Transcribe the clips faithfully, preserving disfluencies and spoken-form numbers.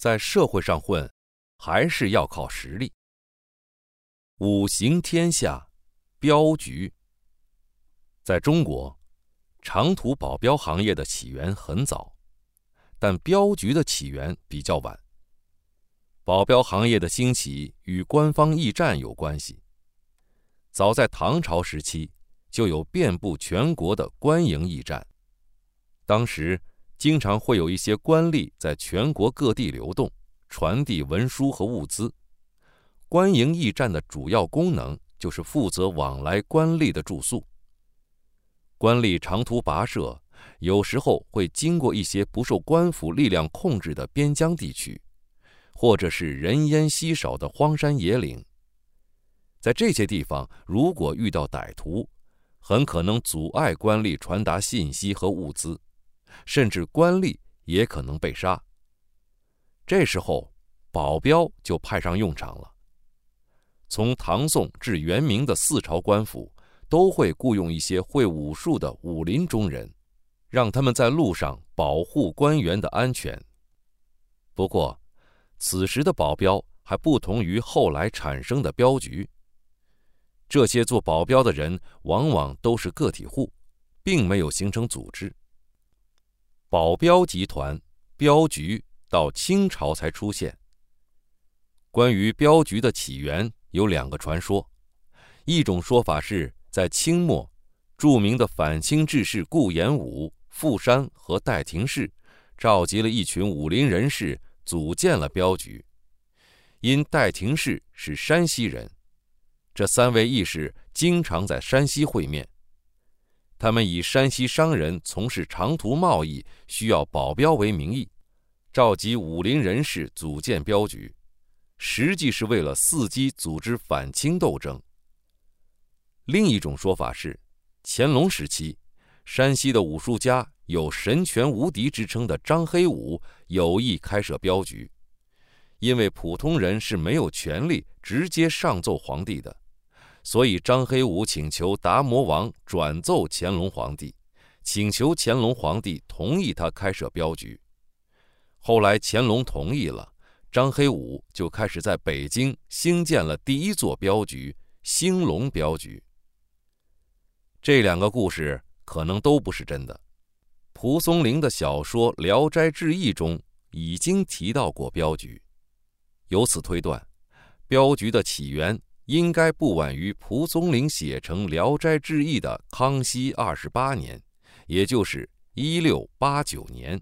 在社会上混，还是要靠实力。五行天下，镖局。在中国，长途保镖行业的起源很早，但镖局的起源比较晚。保镖行业的兴起与官方驿站有关系。早在唐朝时期，就有遍布全国的官营驿站。当时经常会有一些官吏在全国各地流动，传递文书和物资。官营驿站的主要功能就是负责往来官吏的住宿。官吏长途跋涉，有时候会经过一些不受官府力量控制的边疆地区，或者是人烟稀少的荒山野岭。在这些地方，如果遇到歹徒，很可能阻碍官吏传达信息和物资，甚至官吏也可能被杀。这时候，保镖就派上用场了。从唐宋至元明的四朝官府都会雇佣一些会武术的武林中人，让他们在路上保护官员的安全。不过，此时的保镖还不同于后来产生的镖局。这些做保镖的人往往都是个体户，并没有形成组织。保镖集团、镖局到清朝才出现。关于镖局的起源有两个传说，一种说法是在清末，著名的反清志士顾炎武、傅山和戴廷士召集了一群武林人士，组建了镖局。因戴廷士是山西人，这三位义士经常在山西会面。他们以山西商人从事长途贸易需要保镖为名义，召集武林人士组建镖局，实际是为了伺机组织反清斗争。另一种说法是，乾隆时期，山西的武术家有神拳无敌之称的张黑武有意开设镖局，因为普通人是没有权利直接上奏皇帝的，所以张黑武请求达摩王转奏乾隆皇帝，请求乾隆皇帝同意他开设镖局。后来乾隆同意了，张黑武就开始在北京兴建了第一座镖局——兴隆镖局。这两个故事可能都不是真的。蒲松龄的小说《聊斋志异》中已经提到过镖局，由此推断，镖局的起源应该不晚于蒲松龄写成《聊斋志异》的康熙二十八年，也就是一六八九年。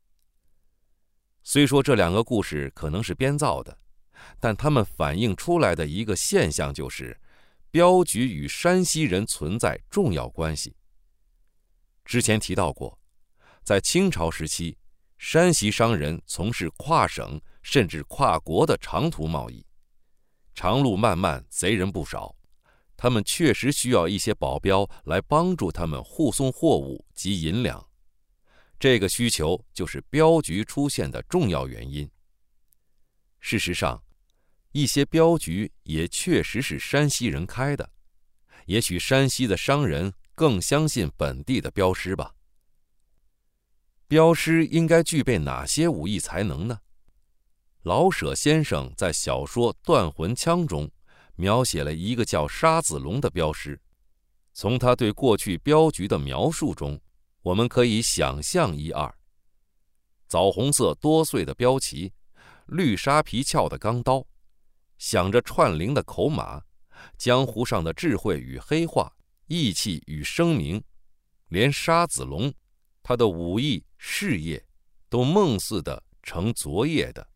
虽说这两个故事可能是编造的，但它们反映出来的一个现象就是，镖局与山西人存在重要关系。之前提到过，在清朝时期，山西商人从事跨省甚至跨国的长途贸易，长路漫漫，贼人不少，他们确实需要一些保镖来帮助他们护送货物及银两。这个需求就是镖局出现的重要原因。事实上，一些镖局也确实是山西人开的，也许山西的商人更相信本地的镖师吧。镖师应该具备哪些武艺才能呢？老舍先生在小说《断魂枪》中描写了一个叫沙子龙的镖师，从他对过去镖局的描述中，我们可以想象一二：枣红色多穗的镖旗，绿沙皮鞘的钢刀，响着串铃的口马，江湖上的智慧与黑话，义气与声名，连沙子龙，他的武艺事业都梦似的成昨夜的。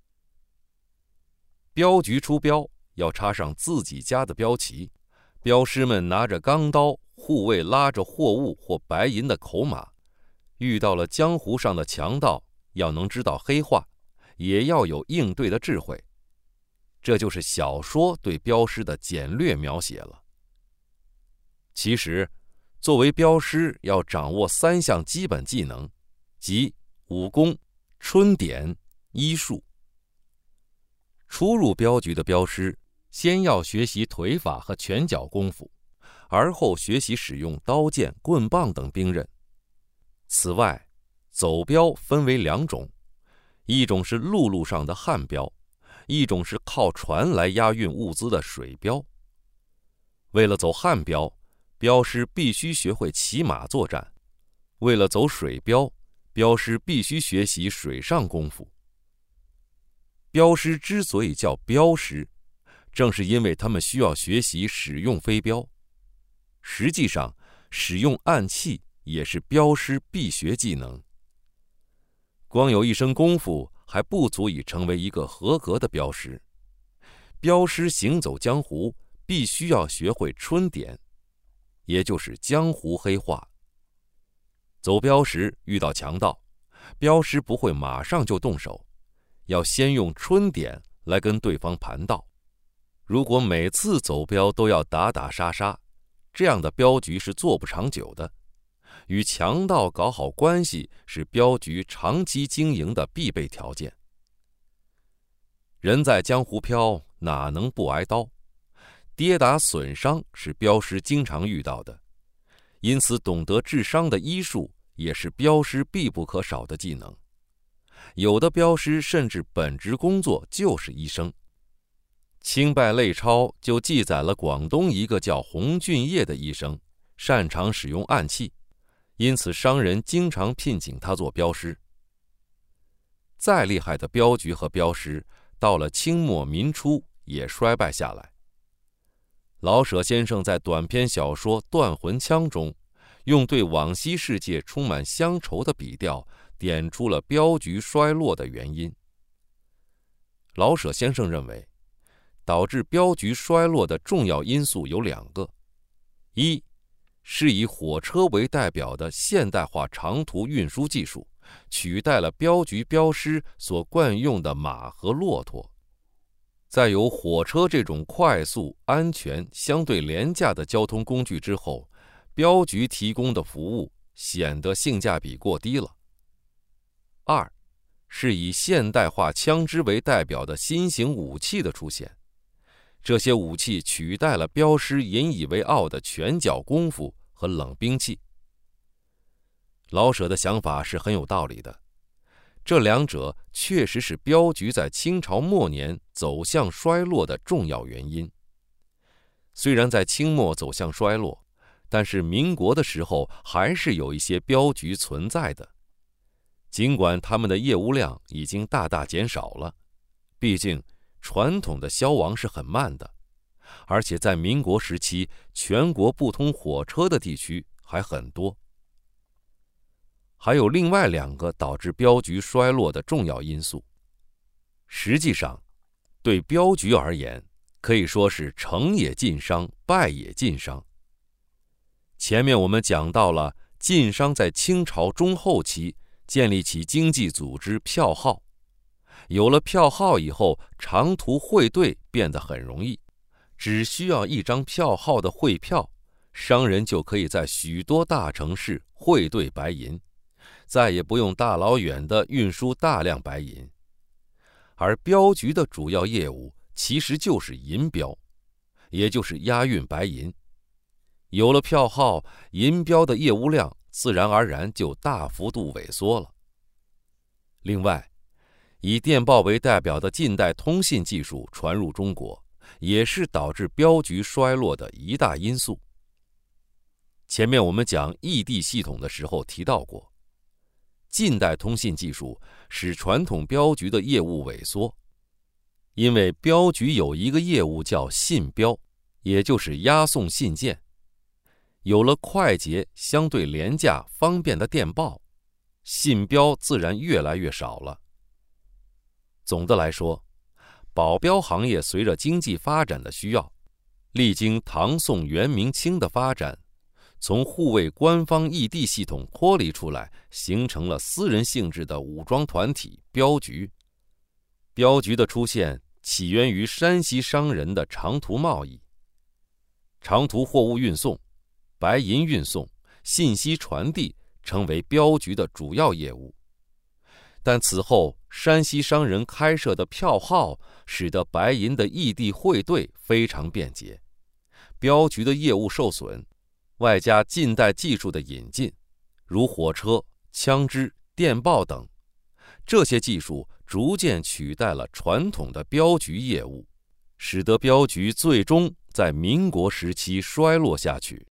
镖局出镖要插上自己家的镖旗，镖师们拿着钢刀护卫拉着货物或白银的口马，遇到了江湖上的强盗，要能知道黑话，也要有应对的智慧。这就是小说对镖师的简略描写了。其实，作为镖师要掌握三项基本技能，即武功、春点、医术。初入镖局的镖师，先要学习腿法和拳脚功夫，而后学习使用刀剑、棍棒等兵刃。此外，走镖分为两种， 一种是陆路上的旱标，一种是靠船来押运物资的水标。为了走旱标，镖师必须学会骑马作战；为了走水标，镖师必须学习水上功夫。镖师之所以叫镖师，正是因为他们需要学习使用飞镖。实际上，使用暗器也是镖师必学技能。光有一身功夫还不足以成为一个合格的镖师。镖师行走江湖，必须要学会春点，也就是江湖黑话。走镖时遇到强盗，镖师不会马上就动手，要先用春点来跟对方盘道。如果每次走镖都要打打杀杀，这样的镖局是做不长久的。与强盗搞好关系是镖局长期经营的必备条件。人在江湖飘，哪能不挨刀？跌打损伤是镖师经常遇到的，因此懂得治伤的医术也是镖师必不可少的技能。有的镖师甚至本职工作就是医生。清拜类钞就记载了广东一个叫洪俊业的医生，擅长使用暗器，因此商人经常聘请他做镖师。再厉害的镖局和镖师，到了清末民初也衰败下来。老舍先生在短篇小说《断魂枪》中，用对往昔世界充满乡愁的笔调，点出了镖局衰落的原因。老舍先生认为，导致镖局衰落的重要因素有两个：一是以火车为代表的现代化长途运输技术，取代了镖局镖师所惯用的马和骆驼。在有火车这种快速、安全、相对廉价的交通工具之后，镖局提供的服务显得性价比过低了。二是以现代化枪支为代表的新型武器的出现，这些武器取代了镖师引以为傲的拳脚功夫和冷兵器。老舍的想法是很有道理的，这两者确实是镖局在清朝末年走向衰落的重要原因。虽然在清末走向衰落，但是民国的时候还是有一些镖局存在的，尽管他们的业务量已经大大减少了，毕竟传统的消亡是很慢的，而且在民国时期，全国不通火车的地区还很多。还有另外两个导致镖局衰落的重要因素。实际上，对镖局而言，可以说是成也晋商，败也晋商。前面我们讲到了晋商在清朝中后期建立起经济组织票号，有了票号以后，长途汇兑变得很容易，只需要一张票号的汇票，商人就可以在许多大城市汇兑白银，再也不用大老远地运输大量白银。而镖局的主要业务其实就是银镖，也就是押运白银。有了票号，银镖的业务量自然而然就大幅度萎缩了。另外，以电报为代表的近代通信技术传入中国，也是导致镖局衰落的一大因素。前面我们讲异地系统的时候提到过，近代通信技术使传统镖局的业务萎缩，因为镖局有一个业务叫信镖，也就是押送信件。有了快捷、相对廉价、方便的电报，信镖自然越来越少了。总的来说，保镖行业随着经济发展的需要，历经唐宋元明清的发展，从护卫官方异地系统脱离出来，形成了私人性质的武装团体镖局。镖局的出现起源于山西商人的长途贸易，长途货物运送、白银运送、信息传递成为镖局的主要业务。但此后山西商人开设的票号使得白银的异地汇兑非常便捷，镖局的业务受损，外加近代技术的引进，如火车、枪支、电报等，这些技术逐渐取代了传统的镖局业务，使得镖局最终在民国时期衰落下去。